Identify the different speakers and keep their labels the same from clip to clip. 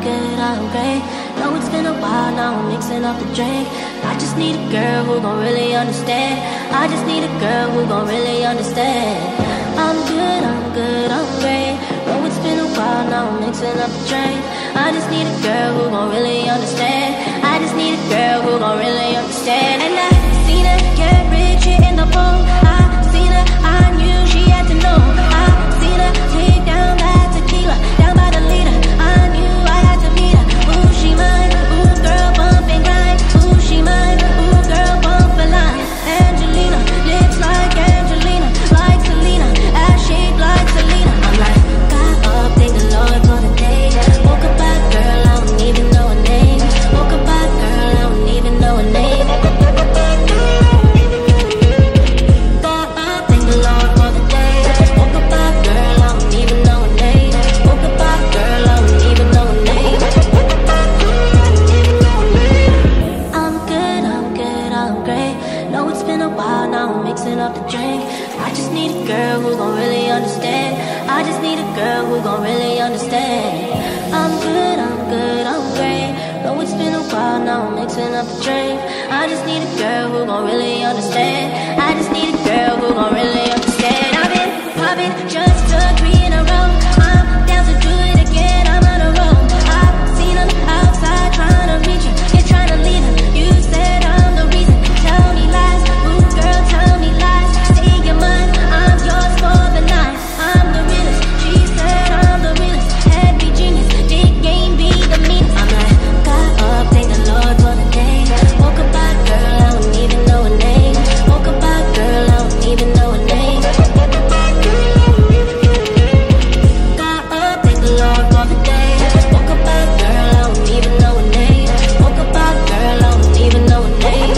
Speaker 1: good, I'm great. Know it's been a while now, I'm mixing up the drink. I just need a girl who gon' really understand. I just need a girl who gon' really understand. I'm good, I'm great. Know it's been a while now, I'm mixing up the drink. I just need a girl who gon' really understand. I just need a girl who gon' really understand. And I seen her get rich here in the bowl. I seen her, I knew she had to know. I seen her take down that tequila, down by the leader. I knew I had to meet her. Ooh, she mine. Ooh, girl, bump and grind. Ooh, she mine. Ooh, girl, bump a line. Angelina, lips like Angelina, like Selena, ass shaped like Selena. I'm like, got up, thank the Lord for the day. Woke up by girl, I don't even know her name. Woke up by girl, I don't even know her name. Got up, thank the Lord for the day. Woke up by girl, I don't even know her name. Woke up by girl, I don't even know her name. I'm good, I'm great. Know it's been a while now, I'm mixing up the drink. I just need a girl who gon' really understand. I just need a girl who gon' really understand. I'm good, I'm great. Know it's been a while now, I'm mixing up the drink. I just need a girl who gon' really understand. I just need a girl who gon' really understand. I've been popping just took 3 in a row. I'm down to do it again, I'm on a roll. I've seen them outside trying to reach her, you're trying to leave her. You said I'm the reason, tell me lies. Ooh, girl, tell me lies. Say you're mine, I'm yours for the night. I'm the realest, she said I'm the realest. Heavy genius, big game be the meanest. I'm like, got up, thank the Lord for the day. Woke up by girl, I don't even know her name. Woke up by girl, I don't even know her name. Got up, thank the Lord for the day. Woke up by girl, I don't even know her name. Woke up by girl, I don't even know her name.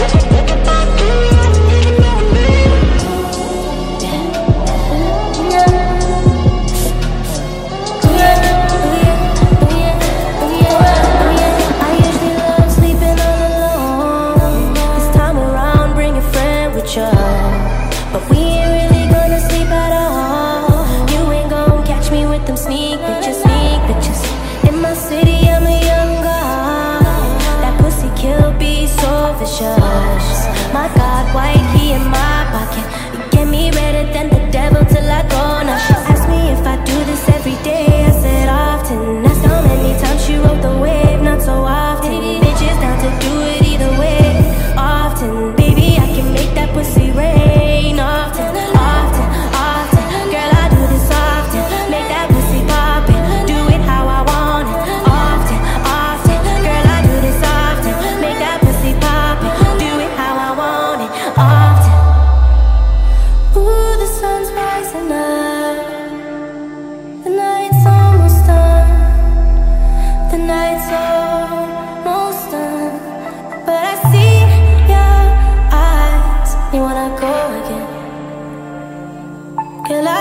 Speaker 1: I usually love sleeping all alone. This time around, bring a friend with you. But we ain't really gonna sleep at all. You ain't gon' catch me with them sneak pictures. In my city, I'm a young god. That pussy kill be so vicious. My God, white, he in my pocket. You get me redder than the devil till I go. Now she asked me if I do this every day. I said often. Asked how many times she rode the wave. Not so often. Bitches down to do it either way. Often, baby, I can make that pussy rain. Often. Girl, I do this often. Make that pussy poppin'. Do it how I want it. Often. Girl, I do this often. Make that pussy poppin'. Do it how I want it. Often. Ooh, the sun's rising up. The night's almost done. The night's almost done. But I see your eyes. You wanna go again? Girl, I